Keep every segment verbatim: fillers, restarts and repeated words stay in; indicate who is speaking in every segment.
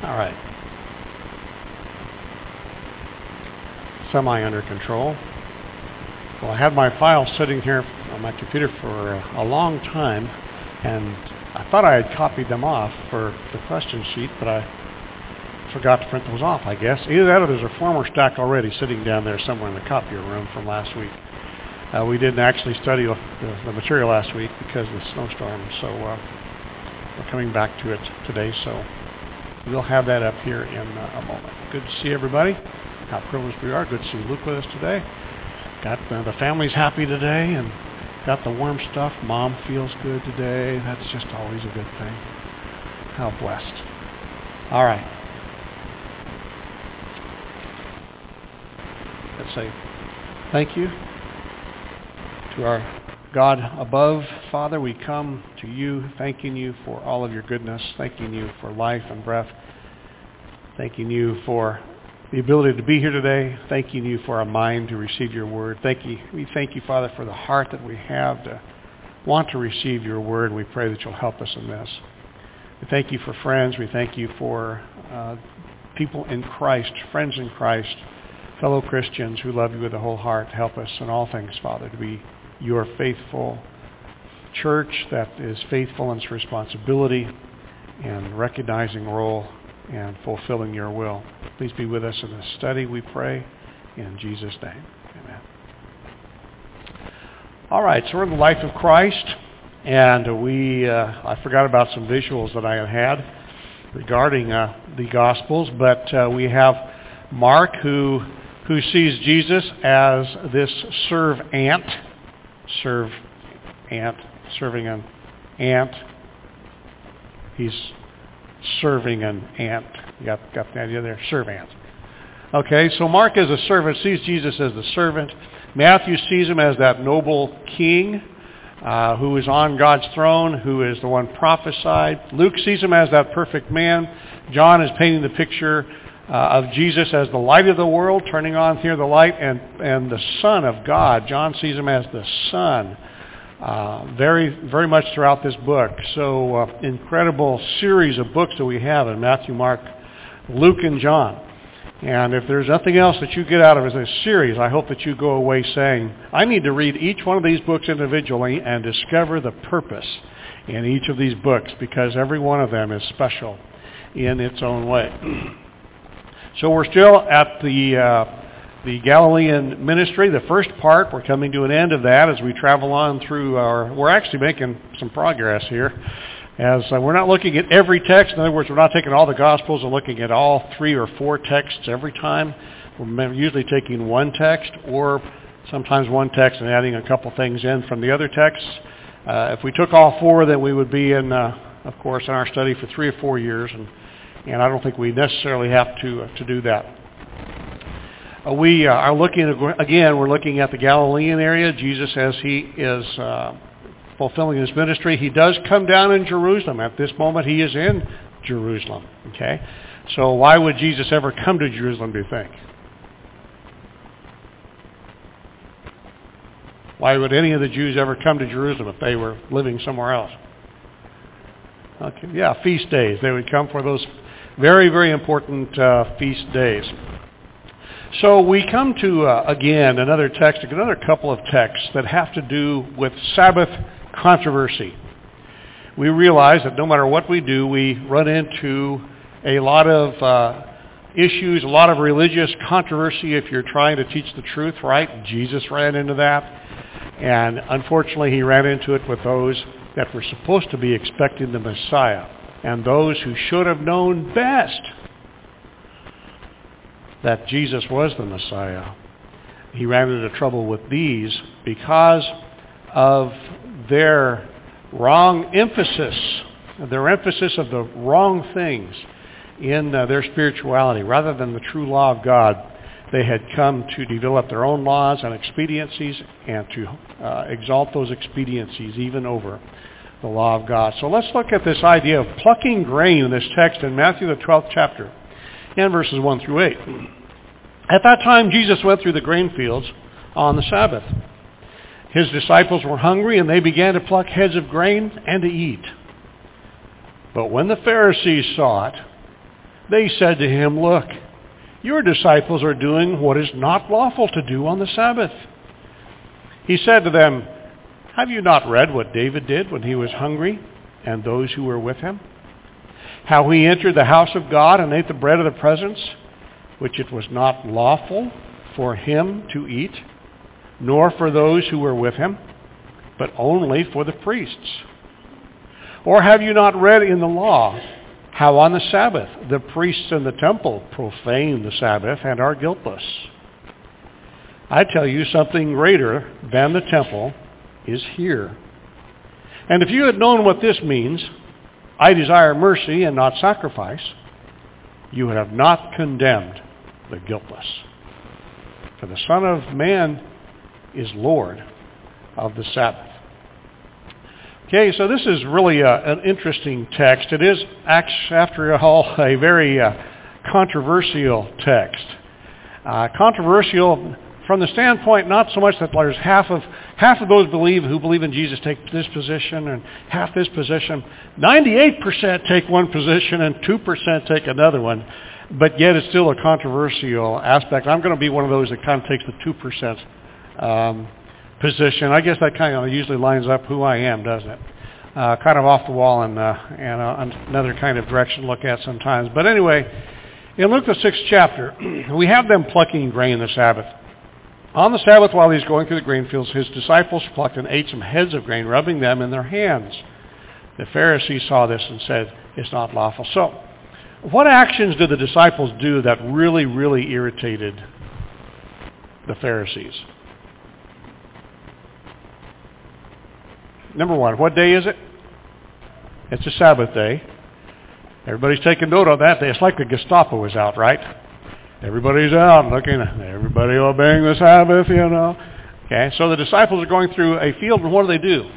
Speaker 1: All right. Semi under control. Well, I had my files sitting here on my computer for a long time, and I thought I had copied them off for the question sheet, but I forgot to print those off, I guess. Either that or there's a former stack already sitting down there somewhere in the copier room from last week. Uh, we didn't actually study the, the material last week because of the snowstorm, so uh, we're coming back to it today, so we'll have that up here in uh, a moment. Good to see everybody. How privileged we are. Good to see Luke with us today. Got uh, the family's happy today and got the warm stuff. Mom feels good today. That's just always a good thing. How blessed. All right. Let's say thank you to our God above. Father, we come to you thanking you for all of your goodness, thanking you for life and breath, thanking you for the ability to be here today, thanking you for our mind to receive your word. Thank you. We thank you, Father, for the heart that we have to want to receive your word. We pray that you'll help us in this. We thank you for friends. We thank you for uh, people in Christ, friends in Christ, fellow Christians who love you with the whole heart. Help us in all things, Father, to be your faithful church that is faithful in its responsibility and recognizing role and fulfilling your will. Please be with us in this study, we pray, in Jesus' name. Amen. All right, so we're in the life of Christ, and we, uh, I forgot about some visuals that I had had regarding uh, the Gospels, but uh, we have Mark who who sees Jesus as this serve ant, serve ant, serving an ant. He's serving an ant. You got, got the idea there? Serve ant. Okay, so Mark as a servant sees Jesus as the servant. Matthew sees him as that noble king uh, who is on God's throne, who is the one prophesied. Luke sees him as that perfect man. John is painting the picture uh, of Jesus as the light of the world, turning on here the light, and, and the Son of God. John sees him as the Son. Uh, very, very much throughout this book. So, uh, incredible series of books that we have in Matthew, Mark, Luke, and John. And if there's nothing else that you get out of this series, I hope that you go away saying, I need to read each one of these books individually and discover the purpose in each of these books, because every one of them is special in its own way. So we're still at the uh, the Galilean ministry, the first part. We're coming to an end of that as we travel on through our, we're actually making some progress here, as uh, we're not looking at every text. In other words, we're not taking all the Gospels and looking at all three or four texts every time. We're usually taking one text, or sometimes one text and adding a couple things in from the other texts. Uh, if we took all four, then we would be in, uh, of course, in our study for three or four years, and, and I don't think we necessarily have to uh, to do that. Uh, we uh, are looking, at, again, we're looking at the Galilean area. Jesus, as he is uh, fulfilling his ministry, he does come down in Jerusalem. At this moment, he is in Jerusalem. Okay? So why would Jesus ever come to Jerusalem, do you think? Why would any of the Jews ever come to Jerusalem if they were living somewhere else? Okay, yeah, feast days. They would come for those very, very important uh, feast days. So we come to, uh, again, another text, another couple of texts that have to do with Sabbath controversy. We realize that no matter what we do, we run into a lot of uh, issues, a lot of religious controversy if you're trying to teach the truth, right? Jesus ran into that, and unfortunately he ran into it with those that were supposed to be expecting the Messiah, and those who should have known best that Jesus was the Messiah. He ran into trouble with these because of their wrong emphasis, their emphasis of the wrong things in uh, their spirituality. Rather than the true law of God, they had come to develop their own laws and expediencies and to uh, exalt those expediencies even over the law of God. So let's look at this idea of plucking grain in this text in Matthew the twelfth chapter and verses one through eight. At that time, Jesus went through the grain fields on the Sabbath. His disciples were hungry, and they began to pluck heads of grain and to eat. But when the Pharisees saw it, They said to him, "Look, your disciples are doing what is not lawful to do on the Sabbath." He said to them, "Have you not read what David did when he was hungry, and those who were with him? How he entered the house of God and ate the bread of the presence, which it was not lawful for him to eat, nor for those who were with him, but only for the priests? Or have you not read in the law how on the Sabbath the priests in the temple profane the Sabbath and are guiltless? I tell you, something greater than the temple is here. And if you had known what this means, 'I desire mercy and not sacrifice,' you would have not condemned the guiltless. For the Son of Man is Lord of the Sabbath." Okay, so this is really a, an interesting text. It is, after all, a very uh, controversial text. Uh, controversial from the standpoint not so much that there's half of half of those believe who believe in Jesus take this position and half this position. ninety-eight percent take one position and two percent take another one. But yet it's still a controversial aspect. I'm going to be one of those that kind of takes the two percent um, position. I guess that kind of usually lines up who I am, doesn't it? Uh, kind of off the wall and, uh, and uh, another kind of direction to look at sometimes. But anyway, in Luke the sixth chapter, we have them plucking grain the Sabbath. On the Sabbath, while he's going through the grain fields, his disciples plucked and ate some heads of grain, rubbing them in their hands. The Pharisees saw this and said, "It's not lawful." So, what actions did the disciples do that really, really irritated the Pharisees? Number one, what day is it? It's a Sabbath day. Everybody's taking note of that day. It's like the Gestapo is out, right? Everybody's out looking, everybody obeying the Sabbath, you know. Okay, so the disciples are going through a field, and what do they do?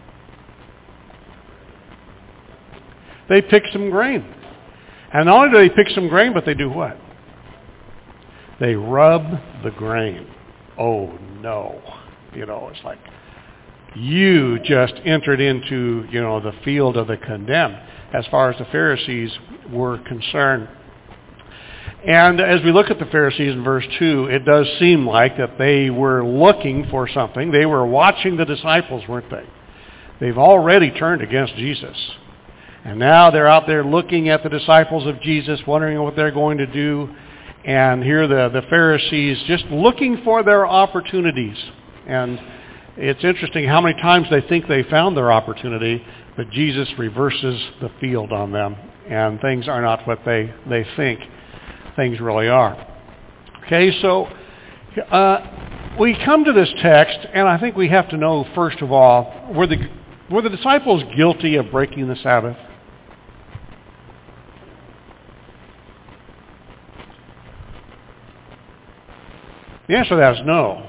Speaker 1: They pick some grain. And not only do they pick some grain, but they do what? They rub the grain. Oh, no. You know, it's like, you just entered into, you know, the field of the condemned as far as the Pharisees were concerned. And as we look at the Pharisees in verse two, it does seem like that they were looking for something. They were watching the disciples, weren't they? They've already turned against Jesus. And now they're out there looking at the disciples of Jesus, wondering what they're going to do. And here the, the Pharisees just looking for their opportunities. And it's interesting how many times they think they found their opportunity, but Jesus reverses the field on them. And things are not what they, they think things really are. Okay, so uh, we come to this text, and I think we have to know, first of all, were the, were the disciples guilty of breaking the Sabbath? The answer to that is no.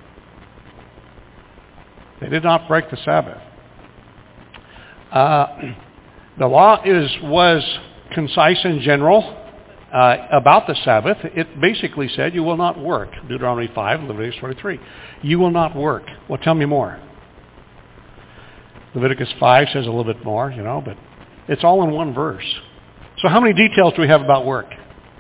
Speaker 1: They did not break the Sabbath. Uh, the law is was concise and general uh, about the Sabbath. It basically said you will not work. Deuteronomy five, Leviticus twenty-three. You will not work. Well, tell me more. Leviticus five says a little bit more, you know, but it's all in one verse. So how many details do we have about work?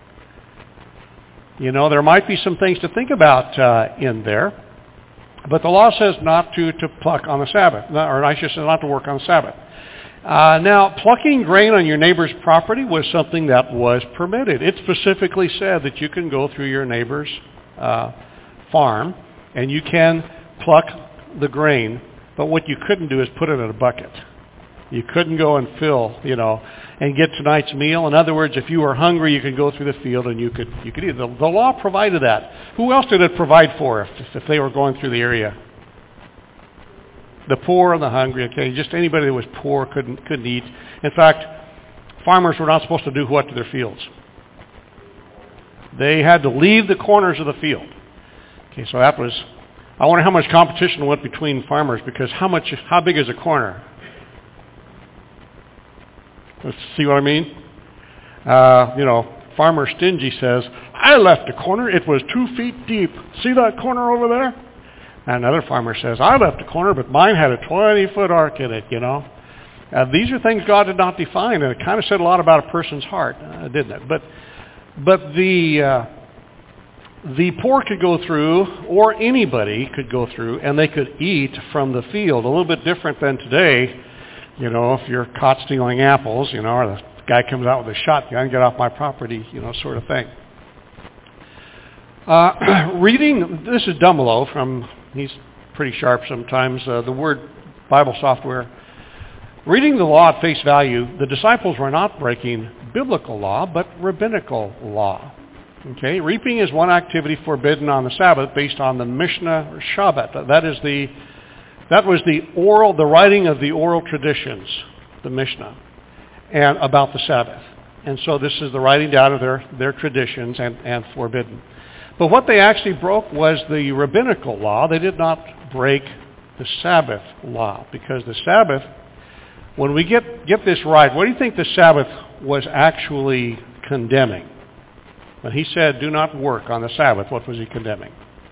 Speaker 1: You know, there might be some things to think about uh, in there, but the law says not to, to pluck on the Sabbath, or I should say not to work on the Sabbath. Uh, now, plucking grain on your neighbor's property was something that was permitted. It specifically said that you can go through your neighbor's uh, farm and you can pluck the grain, but what you couldn't do is put it in a bucket. You couldn't go and fill, you know, and get tonight's meal. In other words, if you were hungry, you could go through the field and you could you could eat. The, the law provided that. Who else did it provide for if, if they were going through the area? The poor and the hungry. Okay, just anybody that was poor couldn't couldn't eat. In fact, farmers were not supposed to do what to their fields? They had to leave the corners of the field. Okay, so that was. I wonder how much competition went between farmers, because how much how big is a corner? Let's see what I mean? Uh, you know, Farmer Stingy says, I left a corner, it was two feet deep. See that corner over there? And another farmer says, I left a corner, but mine had a twenty-foot arc in it, you know. Uh, these are things God did not define, and it kind of said a lot about a person's heart, uh, didn't it? But but the uh, the poor could go through, or anybody could go through, and they could eat from the field. A little bit different than today. You know, if you're caught stealing apples, you know, or the guy comes out with a shotgun, get off my property, you know, sort of thing. Uh, reading, this is Dumelow from, he's pretty sharp sometimes, uh, the word Bible software. Reading the law at face value, the disciples were not breaking biblical law, but rabbinical law. Okay, reaping is one activity forbidden on the Sabbath based on the Mishnah or Shabbat. That is the, that was the oral, the writing of the oral traditions, the Mishnah, and about the Sabbath. And so this is the writing down of their, their traditions and, and forbidden. But what they actually broke was the rabbinical law. They did not break the Sabbath law, because the Sabbath, when we get, get this right, what do you think the Sabbath was actually condemning? When he said, do not work on the Sabbath, what was he condemning?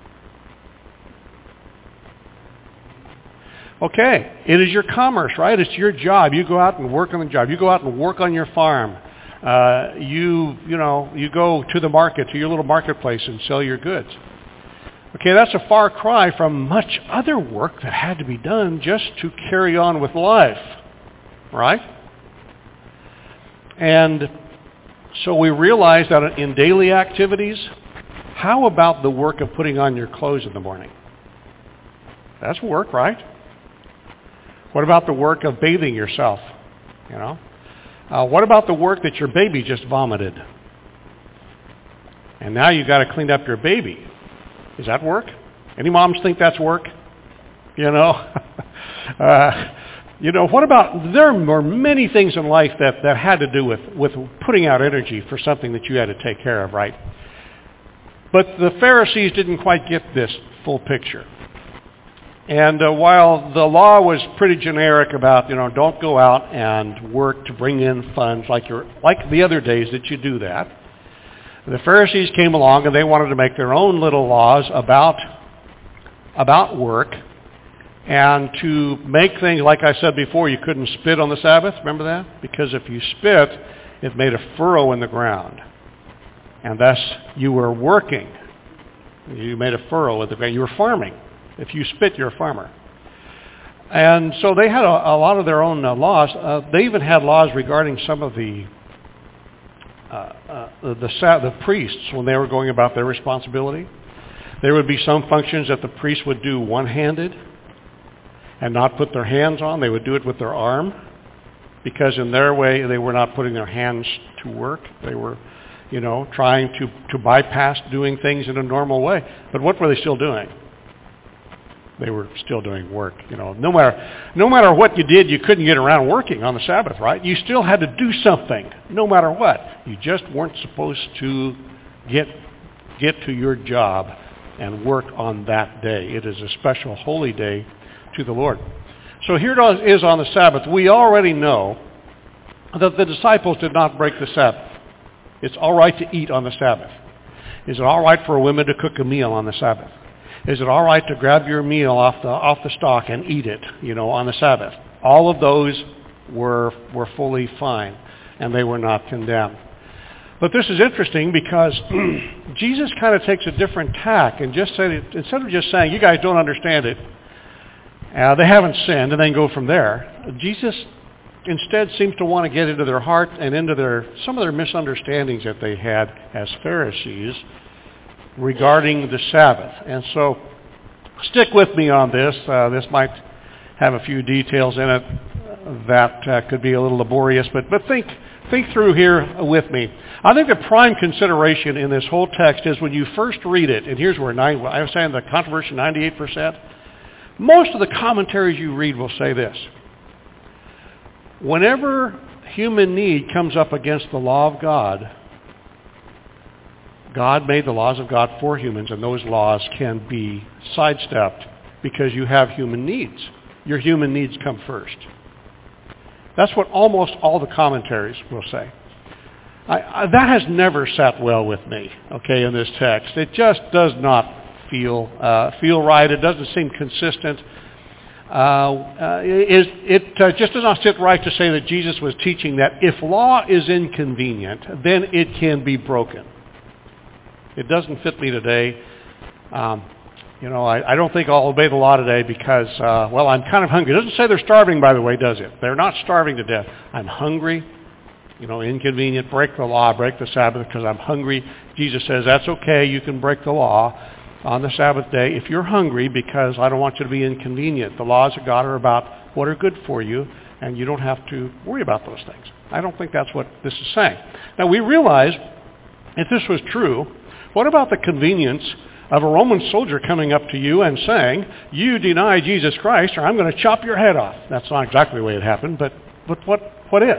Speaker 1: Okay, it is your commerce, right? It's your job. You go out and work on the job. You go out and work on your farm. Uh, you, you know, you go to the market, to your little marketplace and sell your goods. Okay, that's a far cry from much other work that had to be done just to carry on with life, right? And so we realize that in daily activities, how about the work of putting on your clothes in the morning? That's work, right? What about the work of bathing yourself, you know? Uh, what about the work that your baby just vomited? And now you've got to clean up your baby. Is that work? Any moms think that's work? You know? uh, you know, what about, there were many things in life that, that had to do with, with putting out energy for something that you had to take care of, right? But the Pharisees didn't quite get this full picture. And uh, while the law was pretty generic about, you know, don't go out and work to bring in funds like you're, like the other days that you do that, the Pharisees came along and they wanted to make their own little laws about, about work, and to make things, like I said before, you couldn't spit on the Sabbath. Remember that? Because if you spit, it made a furrow in the ground. And thus you were working. You made a furrow in the ground. You were farming. If you spit, you're a farmer. And so they had a, a lot of their own uh, laws. Uh, they even had laws regarding some of the uh, uh, the, the, the priests when they were going about their responsibility. There would be some functions that the priests would do one-handed and not put their hands on. They would do it with their arm, because in their way they were not putting their hands to work. They were, you know, trying to, to bypass doing things in a normal way. But what were they still doing? They were still doing work. You know, no matter no matter what you did, you couldn't get around working on the Sabbath, right? You still had to do something, no matter what. You just weren't supposed to get get to your job and work on that day. It is a special holy day to the Lord. So here it is on the Sabbath. We already know that the disciples did not break the Sabbath. It's all right to eat on the Sabbath. Is it all right for a woman to cook a meal on the Sabbath? Is it all right to grab your meal off the off the stalk and eat it, you know, on the Sabbath? All of those were were fully fine, and they were not condemned. But this is interesting because Jesus kind of takes a different tack and just said, it, instead of just saying, you guys don't understand it, uh, they haven't sinned, and then go from there, Jesus instead seems to want to get into their heart and into their some of their misunderstandings that they had as Pharisees regarding the Sabbath. And so stick with me on this. Uh, this might have a few details in it that uh, could be a little laborious, but, but think think through here with me. I think the prime consideration in this whole text is when you first read it, and here's where nine, I was saying the controversy, ninety-eight percent, most of the commentaries you read will say this. Whenever human need comes up against the law of God, God made the laws of God for humans, and those laws can be sidestepped because you have human needs. Your human needs come first. That's what almost all the commentaries will say. I, I, that has never sat well with me, okay, in this text. It just does not feel uh, feel right. It doesn't seem consistent. uh, uh, is, it uh, just does not sit right to say that Jesus was teaching that if law is inconvenient, then it can be broken. It doesn't fit me today. Um, you know, I, I don't think I'll obey the law today because, uh, well, I'm kind of hungry. It doesn't say they're starving, by the way, does it? They're not starving to death. I'm hungry. You know, inconvenient, break the law, break the Sabbath because I'm hungry. Jesus says, that's okay, you can break the law on the Sabbath day if you're hungry because I don't want you to be inconvenient. The laws of God are about what are good for you, and you don't have to worry about those things. I don't think that's what this is saying. Now, we realize if this was true, what about the convenience of a Roman soldier coming up to you and saying, you deny Jesus Christ or I'm going to chop your head off? That's not exactly the way it happened, but, but what, what if?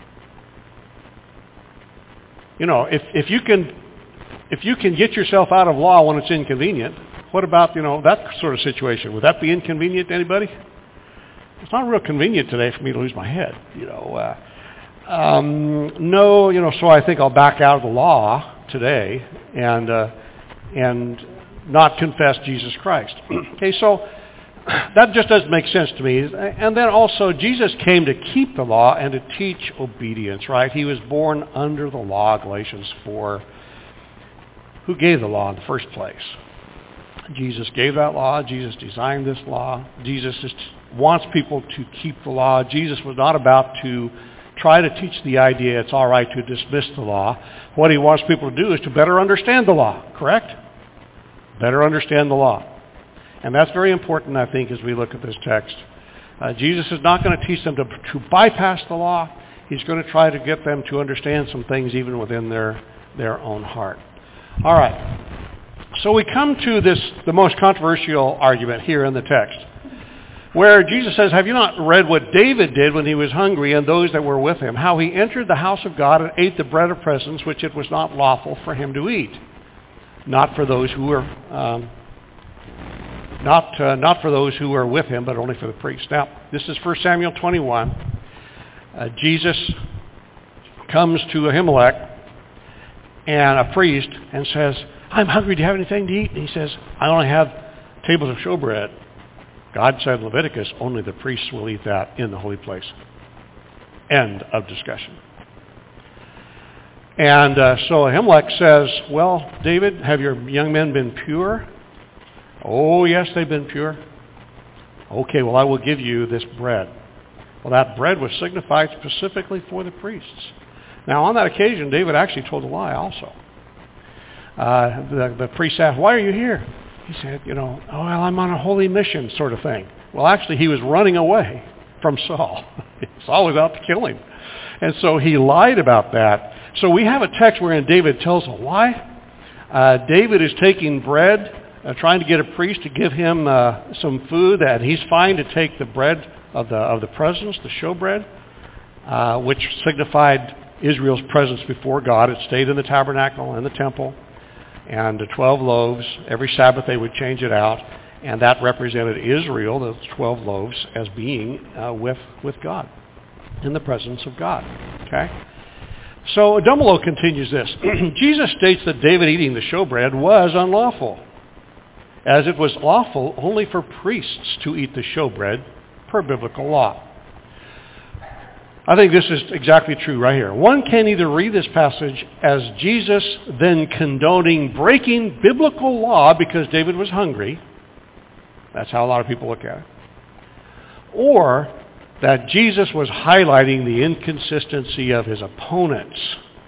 Speaker 1: You know, if, if you can if you can get yourself out of law when it's inconvenient, what about, you know, that sort of situation? Would that be inconvenient to anybody? It's not real convenient today for me to lose my head, you know. Uh, um, no, you know, so I think I'll back out of the law today and uh, and not confess Jesus Christ. Okay, so that just doesn't make sense to me. And then also, Jesus came to keep the law and to teach obedience, right? He was born under the law, Galatians four. Who gave the law in the first place? Jesus gave that law. Jesus designed this law. Jesus just wants people to keep the law. Jesus was not about to try to teach the idea it's all right to dismiss the law. What he wants people to do is to better understand the law, correct? Better understand the law. And that's very important, I think, as we look at this text. Uh, Jesus is not going to teach them to, to bypass the law. He's going to try to get them to understand some things even within their, their own heart. All right. So we come to this, the most controversial argument here in the text, where Jesus says, have you not read what David did when he was hungry and those that were with him, how he entered the house of God and ate the bread of presence, which it was not lawful for him to eat, not for those who were um, not uh, not for those who were with him, but only for the priests. Now, this is First Samuel twenty-one. Uh, Jesus comes to Ahimelech and a priest and says, I'm hungry, do you have anything to eat? And he says, I only have tables of showbread. God said in Leviticus, only the priests will eat that in the holy place. End of discussion. And uh, so Ahimelech says, well, David, have your young men been pure? Oh, yes, they've been pure. Okay, well, I will give you this bread. Well, that bread was signified specifically for the priests. Now, on that occasion, David actually told a lie also. Uh, the, the priest asked, why are you here? He said, you know, oh, well, I'm on a holy mission sort of thing. Well, actually, he was running away from Saul. Saul was out to kill him. And so he lied about that. So we have a text wherein David tells a lie. Uh, David is taking bread, uh, trying to get a priest to give him uh, some food, and he's fine to take the bread of the of the presence, the showbread, uh, which signified Israel's presence before God. It stayed in the tabernacle and the temple. And the twelve loaves, every Sabbath they would change it out, and that represented Israel, those twelve loaves, as being uh, with, with God, in the presence of God. Okay? So Dumbolo continues this. Jesus states that David eating the showbread was unlawful, as it was lawful only for priests to eat the showbread per biblical law. I think this is exactly true right here. One can either read this passage as Jesus then condoning breaking biblical law because David was hungry. That's how a lot of people look at it. Or that Jesus was highlighting the inconsistency of his opponents.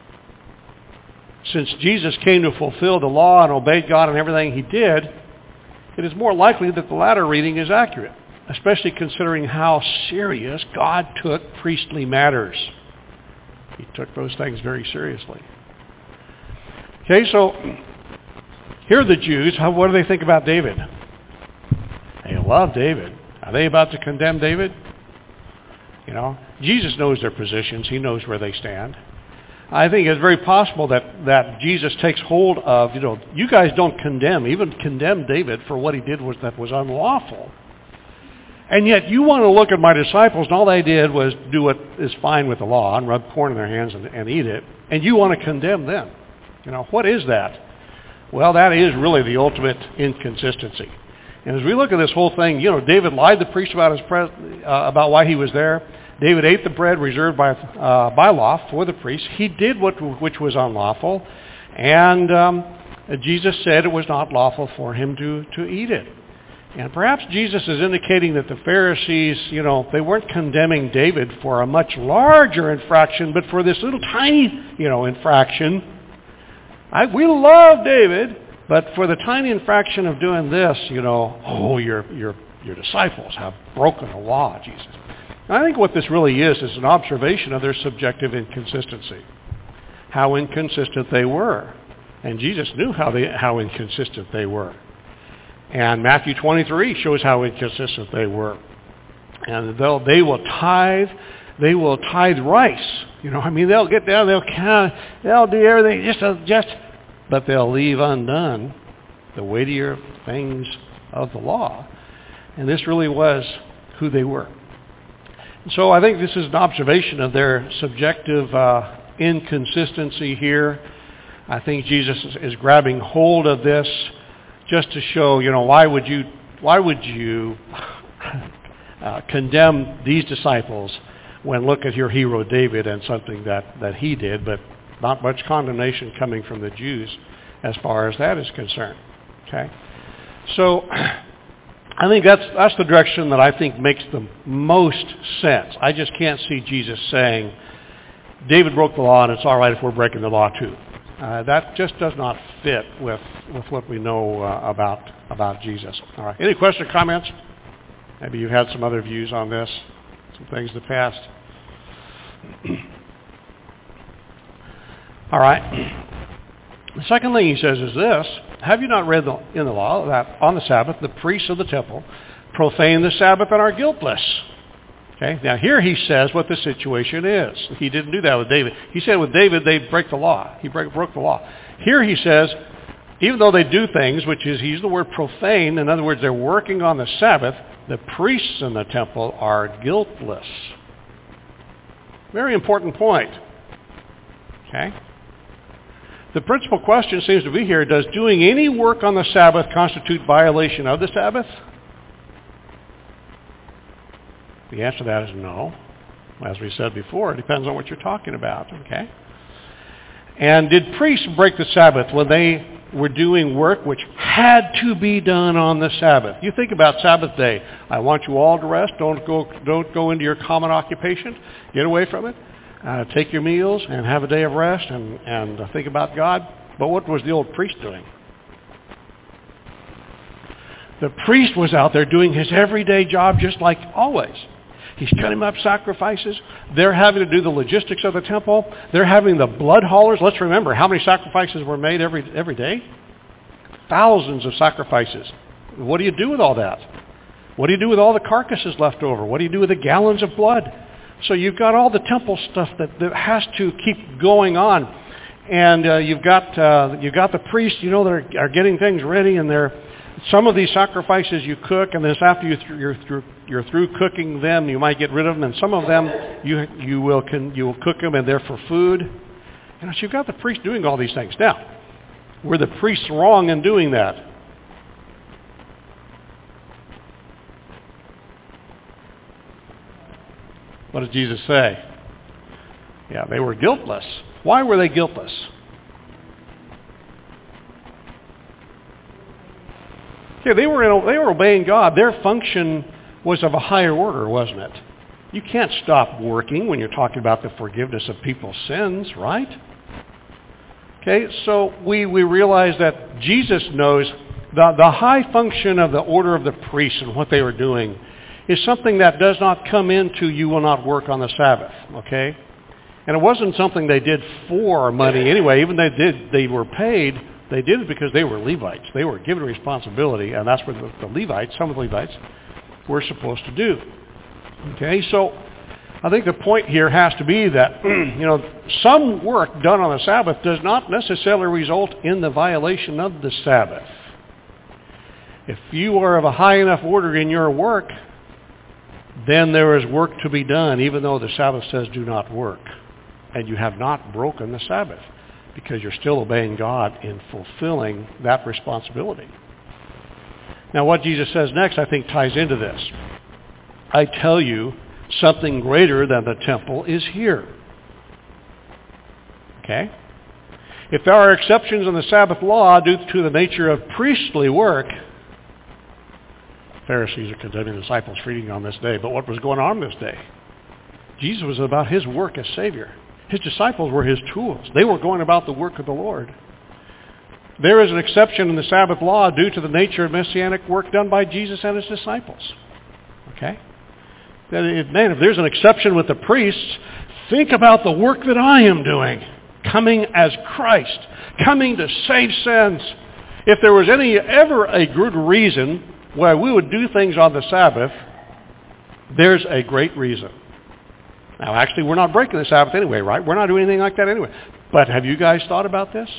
Speaker 1: Since Jesus came to fulfill the law and obeyed God in everything he did, it is more likely that the latter reading is accurate, especially considering how serious God took priestly matters. He took those things very seriously. Okay, so here are the Jews. How, what do they think about David? They love David. Are they about to condemn David? You know, Jesus knows their positions. He knows where they stand. I think it's very possible that, that Jesus takes hold of, you know, you guys don't condemn, even condemn David for what he did was that was unlawful. And yet you want to look at my disciples, and all they did was do what is fine with the law and rub corn in their hands and, and eat it, and you want to condemn them. You know, what is that? Well, that is really the ultimate inconsistency. And as we look at this whole thing, you know, David lied to the priest about his pres- uh, about why he was there. David ate the bread reserved by uh, by law for the priest. He did what which was unlawful, and um, Jesus said it was not lawful for him to, to eat it. And perhaps Jesus is indicating that the Pharisees, you know, they weren't condemning David for a much larger infraction, but for this little tiny, you know, infraction. I, we love David, but for the tiny infraction of doing this, you know, oh, your your your disciples have broken the law, Jesus. And I think what this really is is an observation of their subjective inconsistency, how inconsistent they were. And Jesus knew how they how inconsistent they were. And Matthew twenty-three shows how inconsistent they were. And they'll they will tithe, they will tithe rice. You know, I mean, they'll get down, they'll count, they'll do everything just just, but they'll leave undone the weightier things of the law. And this really was who they were. And so I think this is an observation of their subjective uh, inconsistency here. I think Jesus is, is grabbing hold of this just to show, you know, why would you, why would you uh, condemn these disciples when look at your hero David and something that, that he did, but not much condemnation coming from the Jews as far as that is concerned. Okay, so I think that's that's the direction that I think makes the most sense. I just can't see Jesus saying, David broke the law and it's all right if we're breaking the law too. Uh, that just does not fit with, with what we know uh, about about Jesus. All right. Any questions or comments? Maybe you had some other views on this, some things in the past. All right. The second thing he says is this: have you not read the, in the law that on the Sabbath the priests of the temple profane the Sabbath and are guiltless? Okay. Now here he says what the situation is. He didn't do that with David. He said with David they break the law. He break, broke the law. Here he says, even though they do things, which is, he used the word profane, in other words, they're working on the Sabbath, the priests in the temple are guiltless. Very important point. Okay. The principal question seems to be here, does doing any work on the Sabbath constitute violation of the Sabbath? The answer to that is no. As we said before, it depends on what you're talking about, okay? And did priests break the Sabbath when they were doing work which had to be done on the Sabbath? You think about Sabbath day. I want you all to rest. Don't go, don't go into your common occupation. Get away from it. Uh, take your meals and have a day of rest and, and uh, think about God. But what was the old priest doing? The priest was out there doing his everyday job just like always. He's cutting up sacrifices. They're having to do the logistics of the temple. They're having the blood haulers. Let's remember, how many sacrifices were made every every day? Thousands of sacrifices. What do you do with all that? What do you do with all the carcasses left over? What do you do with the gallons of blood? So you've got all the temple stuff that, that has to keep going on. And uh, you've got uh, you've got the priests, you know, that are, are getting things ready, and they're some of these sacrifices you cook, and then after you th- you're, through, you're through cooking them, you might get rid of them. And some of them you you will can you will cook them, and they're for food. And so you've got the priest doing all these things. Now, were the priests wrong in doing that? What did Jesus say? Yeah, they were guiltless. Why were they guiltless? Okay, they were in, they were obeying God. Their function was of a higher order, wasn't it? You can't stop working when you're talking about the forgiveness of people's sins, right? Okay, so we, we realize that Jesus knows the, the high function of the order of the priests and what they were doing is something that does not come into you will not work on the Sabbath, okay? And it wasn't something they did for money anyway. Even they did, they were paid. They did it because they were Levites. They were given responsibility, and that's what the, the Levites, some of the Levites, were supposed to do. Okay, so I think the point here has to be that, you know, some work done on the Sabbath does not necessarily result in the violation of the Sabbath. If you are of a high enough order in your work, then there is work to be done, even though the Sabbath says do not work. And you have not broken the Sabbath, because you're still obeying God in fulfilling that responsibility. Now what Jesus says next, I think, ties into this. I tell you, something greater than the temple is here. Okay? If there are exceptions in the Sabbath law due to the nature of priestly work, Pharisees are condemning the disciples for eating on this day. But what was going on this day? Jesus was about his work as Savior. His disciples were his tools. They were going about the work of the Lord. There is an exception in the Sabbath law due to the nature of messianic work done by Jesus and his disciples. Okay? Man, if there's an exception with the priests, think about the work that I am doing. Coming as Christ. Coming to save sins. If there was any ever a good reason why we would do things on the Sabbath, there's a great reason. Now, actually, we're not breaking the Sabbath anyway, right? We're not doing anything like that anyway. But have you guys thought about this?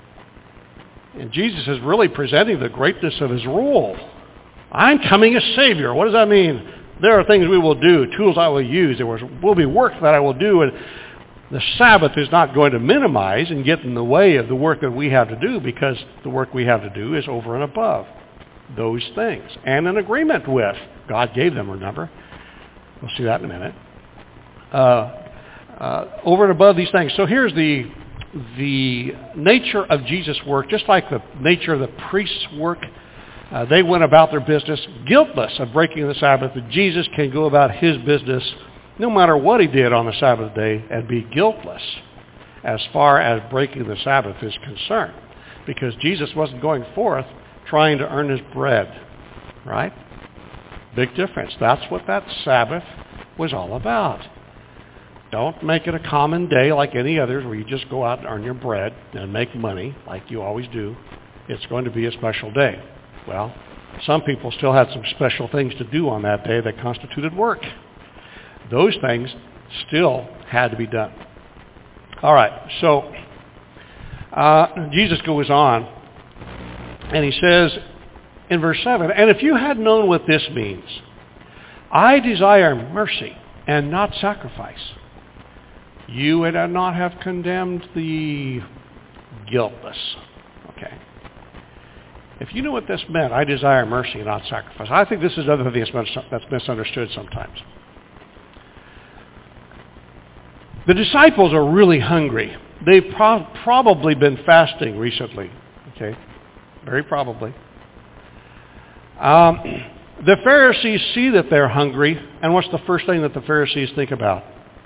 Speaker 1: And Jesus is really presenting the greatness of his rule. I'm coming as Savior. What does that mean? There are things we will do, tools I will use. There will be work that I will do. And the Sabbath is not going to minimize and get in the way of the work that we have to do, because the work we have to do is over and above those things. And in agreement with. God gave them, remember? We'll see that in a minute. Uh, uh, over and above these things. So here's the the nature of Jesus' work, just like the nature of the priest's work. Uh, they went about their business guiltless of breaking the Sabbath. That Jesus can go about his business no matter what he did on the Sabbath day and be guiltless as far as breaking the Sabbath is concerned. Because Jesus wasn't going forth trying to earn his bread. Right? Big difference. That's what that Sabbath was all about. Don't make it a common day like any others where you just go out and earn your bread and make money like you always do. It's going to be a special day. Well, some people still had some special things to do on that day that constituted work. Those things still had to be done. All right, so uh, Jesus goes on, and he says in verse seven, and if you had known what this means, I desire mercy and not sacrifice, you would not have condemned the guiltless. Okay. If you knew what this meant, I desire mercy and not sacrifice. I think this is another thing that's misunderstood sometimes. The disciples are really hungry. They've pro- probably been fasting recently. Okay. Very probably. Um, the Pharisees see that they're hungry, and what's the first thing that the Pharisees think about?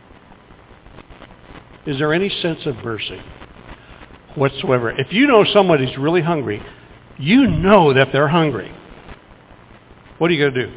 Speaker 1: Is there any sense of mercy whatsoever? If you know somebody's really hungry, you know that they're hungry. What are you going to do?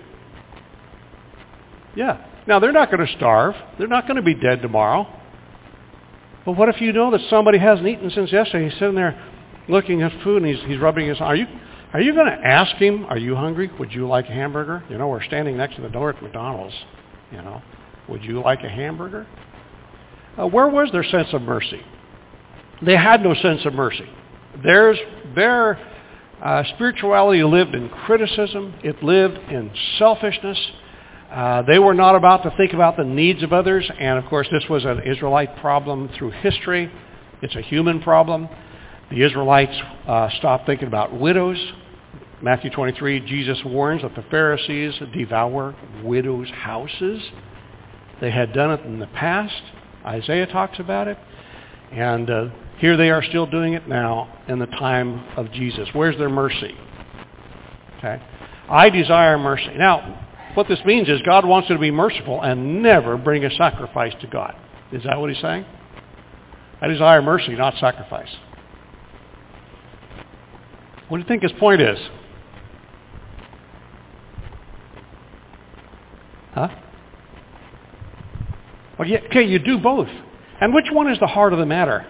Speaker 1: Yeah. Now, they're not going to starve. They're not going to be dead tomorrow. But what if you know that somebody hasn't eaten since yesterday? He's sitting there looking at food, and he's, he's rubbing his... Are you, are you going to ask him, are you hungry? Would you like a hamburger? You know, we're standing next to the door at McDonald's. You know, would you like a hamburger? Uh, where was their sense of mercy? They had no sense of mercy. There's, their uh, spirituality lived in criticism. It lived in selfishness. Uh, they were not about to think about the needs of others. And, of course, this was an Israelite problem through history. It's a human problem. The Israelites uh, stopped thinking about widows. Matthew twenty-three, Jesus warns that the Pharisees devour widows' houses. They had done it in the past. Isaiah talks about it. And uh, here they are still doing it now in the time of Jesus. Where's their mercy? Okay. I desire mercy. Now, what this means is God wants you to be merciful and never bring a sacrifice to God. Is that what he's saying? I desire mercy, not sacrifice. What do you think his point is? Huh? Well, yeah, okay, you do both. And which one is the heart of the matter?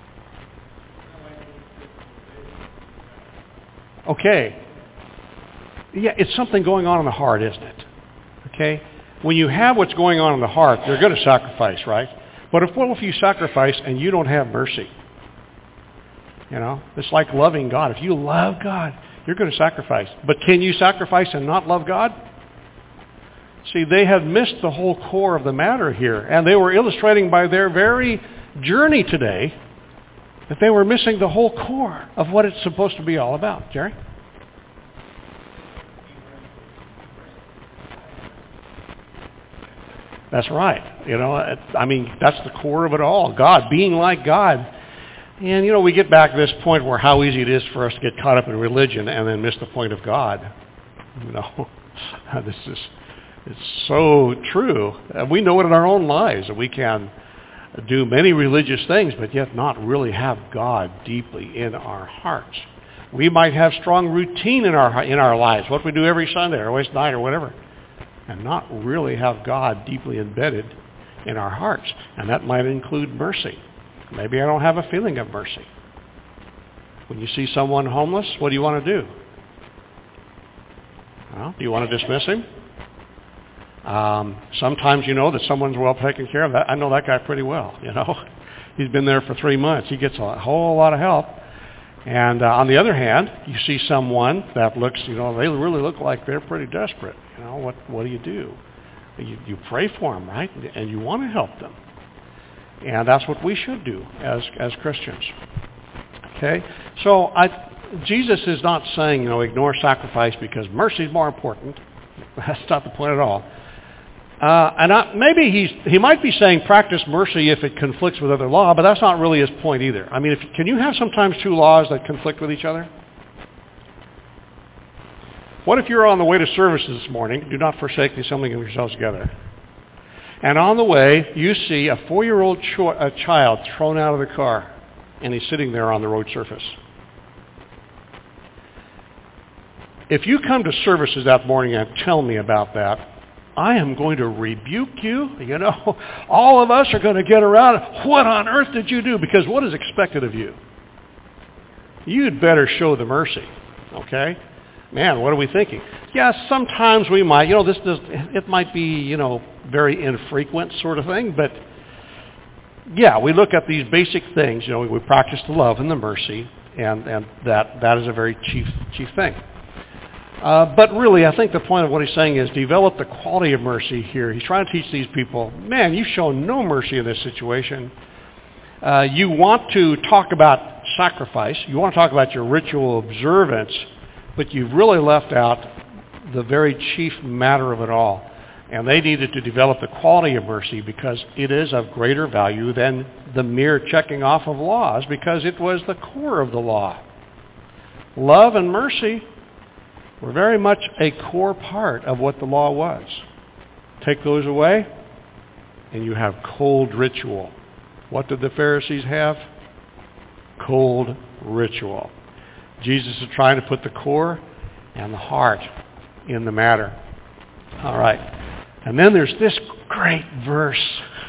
Speaker 1: Okay. Yeah, it's something going on in the heart, isn't it? Okay? When you have what's going on in the heart, you're going to sacrifice, right? But if, what if you sacrifice and you don't have mercy? You know, it's like loving God. If you love God, you're going to sacrifice. But can you sacrifice and not love God? See, they had missed the whole core of the matter here. And they were illustrating by their very journey today that they were missing the whole core of what it's supposed to be all about. Jerry? That's right. You know, it, I mean, that's the core of it all. God, being like God. And, you know, we get back to this point where how easy it is for us to get caught up in religion and then miss the point of God. You know, this is, it's so true. And we know it in our own lives, that we can do many religious things, but yet not really have God deeply in our hearts. We might have strong routine in our in our lives, what we do every Sunday or Wednesday night or whatever, and not really have God deeply embedded in our hearts. And that might include mercy. Maybe I don't have a feeling of mercy. When you see someone homeless, what do you want to do? Well, do you want to dismiss him? Um, sometimes you know that someone's well taken care of. That I know that guy pretty well. You know, he's been there for three months. He gets a whole lot of help. And uh, on the other hand, you see someone that looks, you know, they really look like they're pretty desperate. You know, what what do you do? You, you pray for them, right? And you want to help them. And that's what we should do as as Christians. Okay? So I, Jesus is not saying, you know, ignore sacrifice because mercy is more important. That's not the point at all. Uh, and I, maybe he's, he might be saying practice mercy if it conflicts with other law, but that's not really his point either. I mean, if, can you have sometimes two laws that conflict with each other? What if you're on the way to service this morning, do not forsake the assembling of yourselves together, and on the way you see a four-year-old cho- a child thrown out of the car, and he's sitting there on the road surface. If you come to services that morning and tell me about that, I am going to rebuke you. You know, all of us are going to get around. What on earth did you do? Because what is expected of you? You'd better show the mercy. Okay? Man, what are we thinking? Yes, sometimes we might. You know, this does. It might be, you know, very infrequent sort of thing. But yeah, we look at these basic things. You know, we, we practice the love and the mercy, and and that that is a very chief chief thing. Uh, but really, I think the point of what he's saying is develop the quality of mercy here. He's trying to teach these people, man, you've shown no mercy in this situation. Uh, you want to talk about sacrifice. You want to talk about your ritual observance, but you've really left out the very chief matter of it all. And they needed to develop the quality of mercy because it is of greater value than the mere checking off of laws, because it was the core of the law. Love and mercy were very much a core part of what the law was. Take those away, and you have cold ritual. What did the Pharisees have? Cold ritual. Jesus is trying to put the core and the heart in the matter. All right. And then there's this great verse.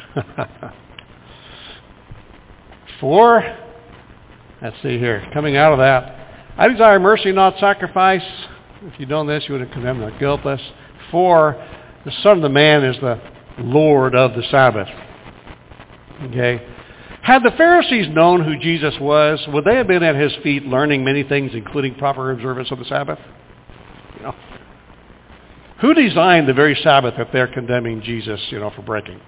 Speaker 1: For, let's see here, coming out of that, I desire mercy, not sacrifice. If you'd done this, you would have condemned the guiltless. For the Son of the Man is the Lord of the Sabbath. Okay? Had the Pharisees known who Jesus was, would they have been at his feet learning many things, including proper observance of the Sabbath? You know? Who designed the very Sabbath that they're condemning Jesus, you know, for breaking?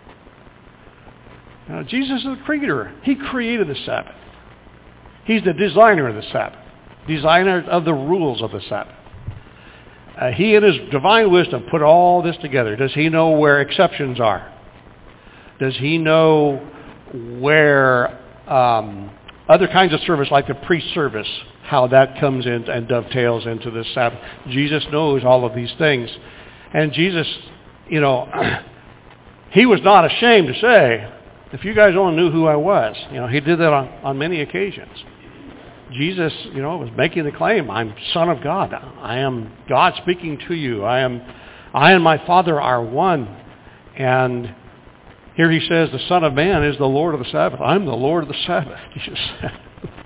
Speaker 1: Now, Jesus is the creator. He created the Sabbath. He's the designer of the Sabbath, designer of the rules of the Sabbath. Uh, he in his divine wisdom put all this together. Does he know where exceptions are? Does he know where um, other kinds of service, like the priest service, how that comes in and dovetails into the Sabbath? Jesus knows all of these things. And Jesus, you know, he was not ashamed to say, if you guys only knew who I was. You know, he did that on, on many occasions. Jesus, you know, was making the claim, I'm Son of God. I am God speaking to you. I am, I and my Father are one. And here he says, the Son of Man is the Lord of the Sabbath. I'm the Lord of the Sabbath, Jesus said.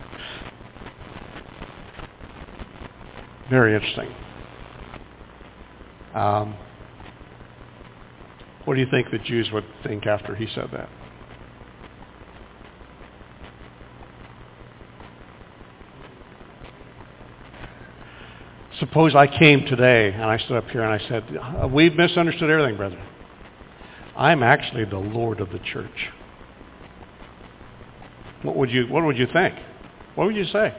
Speaker 1: Very interesting. Um, what do you think the Jews would think after he said that? Suppose I came today and I stood up here and I said, we've misunderstood everything, brethren. I'm actually the Lord of the church. What would you what would you think? What would you say?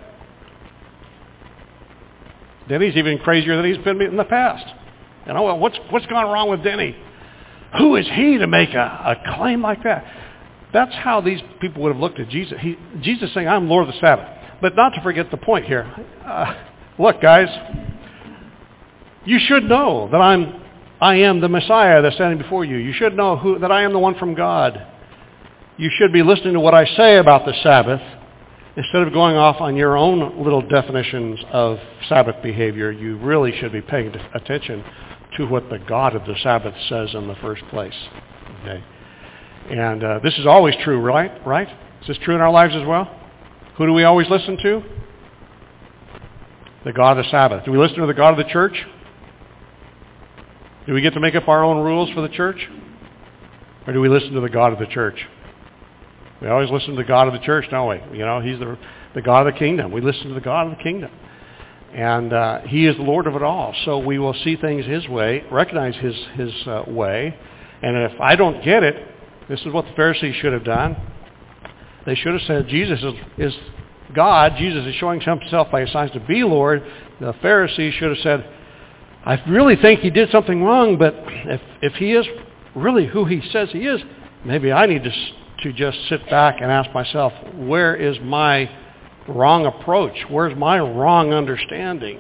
Speaker 1: Denny's even crazier than he's been in the past. You know, what's what's gone wrong with Denny? Who is he to make a, a claim like that? That's how these people would have looked at Jesus. He, Jesus saying, I'm Lord of the Sabbath. But not to forget the point here. Uh, look, guys, you should know that I'm, I am the Messiah that's standing before you. You should know who, that I am the one from God. You should be listening to what I say about the Sabbath instead of going off on your own little definitions of Sabbath behavior. You really should be paying attention to what the God of the Sabbath says in the first place. Okay, and uh, this is always true, right? Right? Is this true in our lives as well? Who do we always listen to? The God of the Sabbath. Do we listen to the God of the church? Do we get to make up our own rules for the church? Or do we listen to the God of the church? We always listen to the God of the church, don't we? You know, he's the, the God of the kingdom. We listen to the God of the kingdom. And uh, he is the Lord of it all. So we will see things his way, recognize his, his uh, way. And if I don't get it, this is what the Pharisees should have done. They should have said, Jesus is, is God. Jesus is showing himself by his signs to be Lord. The Pharisees should have said, I really think he did something wrong, but if, if he is really who he says he is, maybe I need to, to just sit back and ask myself, where is my wrong approach? Where's my wrong understanding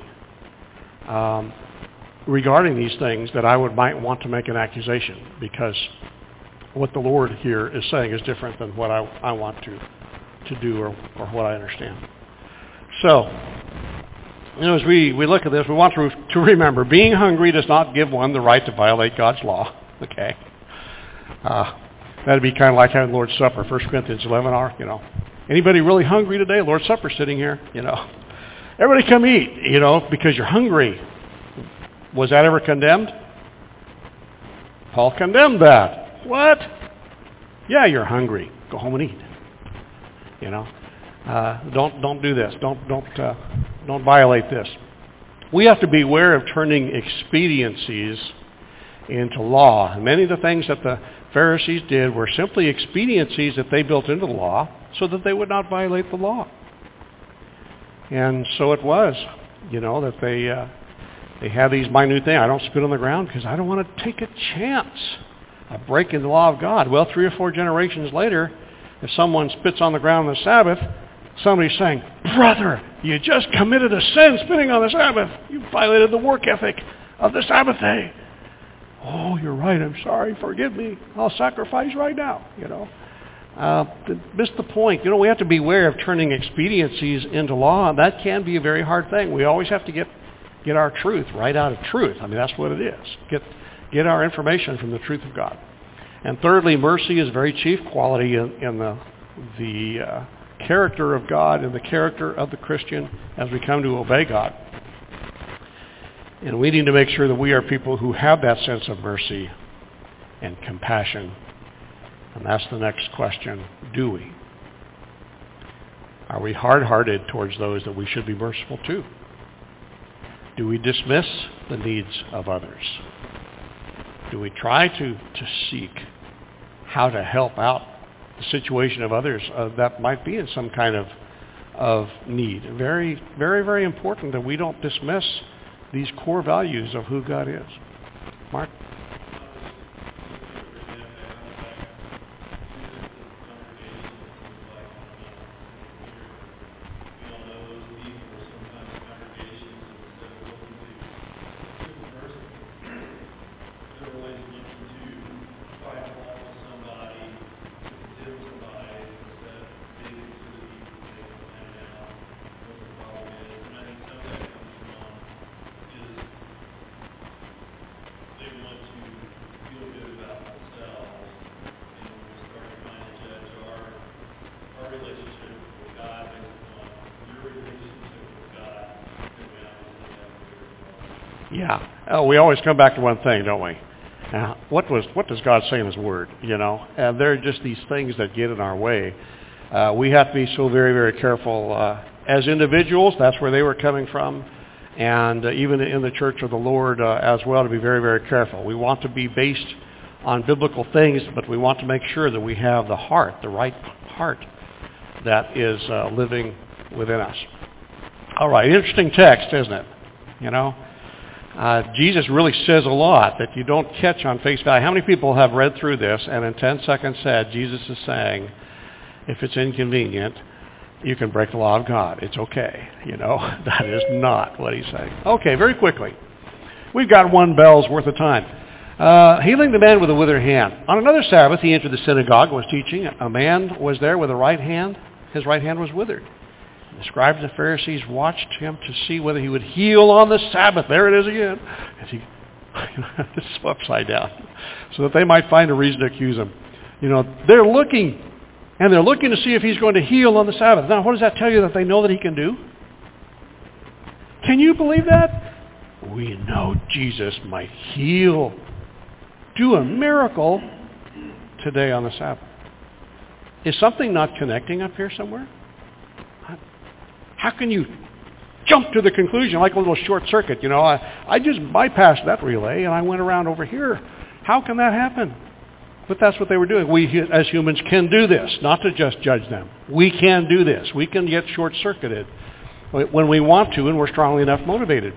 Speaker 1: um, regarding these things that I would might want to make an accusation? Because what the Lord here is saying is different than what I, I want to to do or, or what I understand. So, you know, as we, we look at this, we want to, to remember, being hungry does not give one the right to violate God's law. Okay? Uh, that'd be kind of like having Lord's Supper, First Corinthians eleven, hour, you know. Anybody really hungry today? Lord's Supper sitting here, you know. Everybody come eat, you know, because you're hungry. Was that ever condemned? Paul condemned that. What? Yeah, you're hungry. Go home and eat. You know, uh, don't don't do this. Don't don't uh, don't violate this. We have to be aware of turning expediencies into law. And many of the things that the Pharisees did were simply expediencies that they built into the law so that they would not violate the law. And so it was, you know, that they uh, they had these minute things. I don't spit on the ground because I don't want to take a chance of breaking the law of God. Well, three or four generations later, if someone spits on the ground on the Sabbath, somebody's saying, brother, you just committed a sin spitting on the Sabbath. You violated the work ethic of the Sabbath day. Oh, you're right. I'm sorry. Forgive me. I'll sacrifice right now, you know. Uh, missed the point. You know, we have to be aware of turning expediencies into law, and that can be a very hard thing. We always have to get get our truth right out of truth. I mean, that's what it is. Get get our information from the truth of God. And thirdly, mercy is a very chief quality in, in the the uh, character of God and the character of the Christian as we come to obey God. And we need to make sure that we are people who have that sense of mercy and compassion. And that's the next question. Do we? Are we hard-hearted towards those that we should be merciful to? Do we dismiss the needs of others? Do we try to, to seek how to help out the situation of others uh, that might be in some kind of, of need? Very, very, very important that we don't dismiss these core values of who God is. Mark? Yeah. Oh, we always come back to one thing, don't we? Now, what was what does God say in His Word? You know, and there are just these things that get in our way. Uh, we have to be so very, very careful uh, as individuals. That's where they were coming from, and uh, even in the Church of the Lord uh, as well, to be very, very careful. We want to be based on biblical things, but we want to make sure that we have the heart, the right heart, that is uh, living within us. All right, interesting text, isn't it? You know. Uh, Jesus really says a lot that you don't catch on face value. How many people have read through this and in ten seconds said, Jesus is saying, if it's inconvenient, you can break the law of God. It's okay. You know, that is not what he's saying. Okay, very quickly. We've got one bell's worth of time. Uh, healing the man with a withered hand. On another Sabbath, he entered the synagogue and was teaching. A man was there with a right hand. His right hand was withered. The scribes and the Pharisees watched him to see whether he would heal on the Sabbath. There it is again. As he, this is upside down. So that they might find a reason to accuse him. You know, they're looking, and they're looking to see if he's going to heal on the Sabbath. Now, what does that tell you that they know that he can do? Can you believe that? We know Jesus might heal, do a miracle today on the Sabbath. Is something not connecting up here somewhere? How can you jump to the conclusion like a little short circuit? You know, I, I just bypassed that relay and I went around over here. How can that happen? But that's what they were doing. We as humans can do this, not to just judge them. We can do this. We can get short-circuited when we want to and we're strongly enough motivated.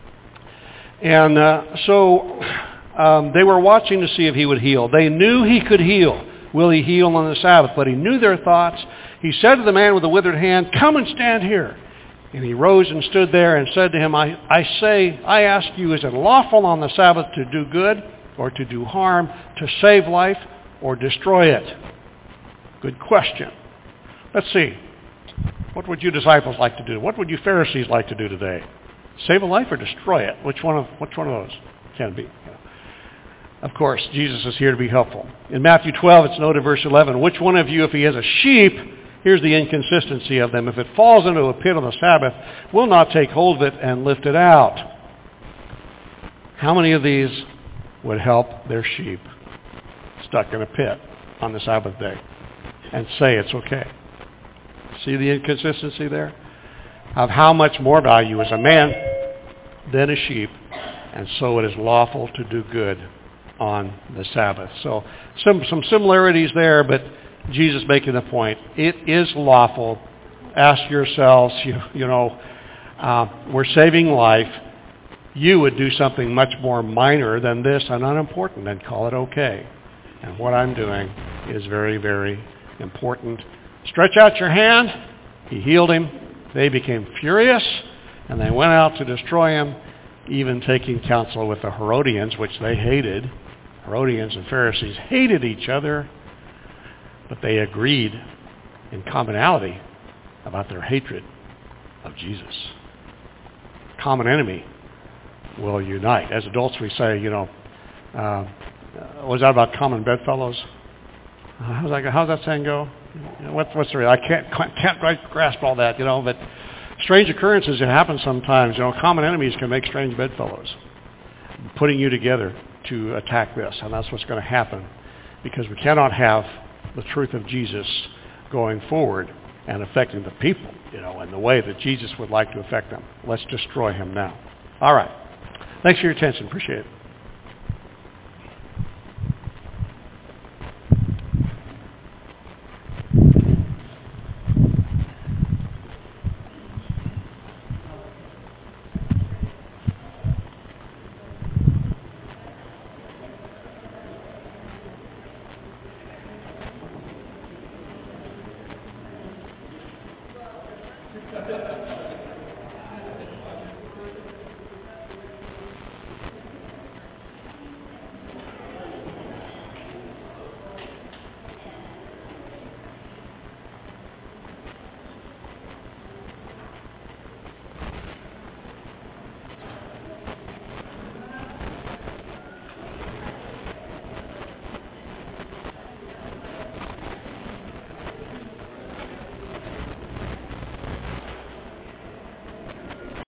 Speaker 1: And uh, so um, they were watching to see if he would heal. They knew he could heal. Will he heal on the Sabbath? But he knew their thoughts. He said to the man with the withered hand, come and stand here. And he rose and stood there and said to him, I, I say, I ask you, is it lawful on the Sabbath to do good or to do harm, to save life or destroy it? Good question. Let's see. What would you disciples like to do? What would you Pharisees like to do today? Save a life or destroy it? Which one of, which one of those can it be? Of course, Jesus is here to be helpful. In Matthew twelve, it's noted verse eleven, which one of you, if he has a sheep, here's the inconsistency of them, if it falls into a pit on the Sabbath, will not take hold of it and lift it out? How many of these would help their sheep stuck in a pit on the Sabbath day and say it's okay? See the inconsistency there? Of how much more value is a man than a sheep, and so it is lawful to do good on the Sabbath. So some some similarities there, but Jesus making the point, it is lawful. Ask yourselves, you, you know, uh, we're saving life. You would do something much more minor than this and unimportant and call it okay. And what I'm doing is very, very important. Stretch out your hand. He healed him. They became furious, and they went out to destroy him, even taking counsel with the Herodians, which they hated. Herodians and Pharisees hated each other, but they agreed in commonality about their hatred of Jesus. Common enemy will unite. As adults we say, you know, uh, was that about common bedfellows? Uh, how's that, how's that saying go? You know, what, what's the real? I can't, can't quite grasp all that, you know, but strange occurrences, it happens sometimes. You know, common enemies can make strange bedfellows, putting you together to attack this, and that's what's going to happen, because we cannot have the truth of Jesus going forward and affecting the people, you know, in the way that Jesus would like to affect them. Let's destroy him now. All right. Thanks for your attention. Appreciate it.
Speaker 2: Ha ha ha.